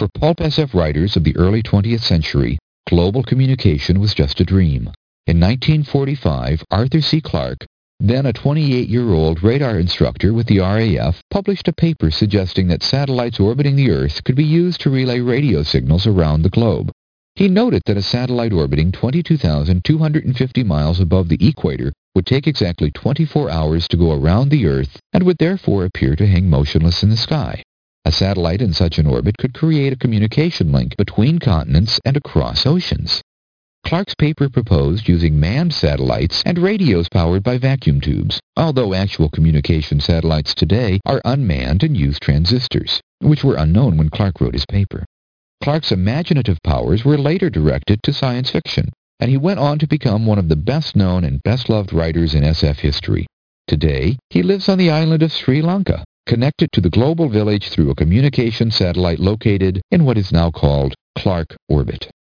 For pulp SF writers of the early 20th century, global communication was just a dream. In 1945, Arthur C. Clarke, then a 28-year-old radar instructor with the RAF, published a paper suggesting that satellites orbiting the Earth could be used to relay radio signals around the globe. He noted that a satellite orbiting 22,250 miles above the equator would take exactly 24 hours to go around the Earth and would therefore appear to hang motionless in the sky. A satellite in such an orbit could create a communication link between continents and across oceans. Clarke's paper proposed using manned satellites and radios powered by vacuum tubes, although actual communication satellites today are unmanned and use transistors, which were unknown when Clarke wrote his paper. Clarke's imaginative powers were later directed to science fiction, and he went on to become one of the best-known and best-loved writers in SF history. Today, he lives on the island of Sri Lanka, connected to the global village through a communication satellite located in what is now called Clarke Orbit.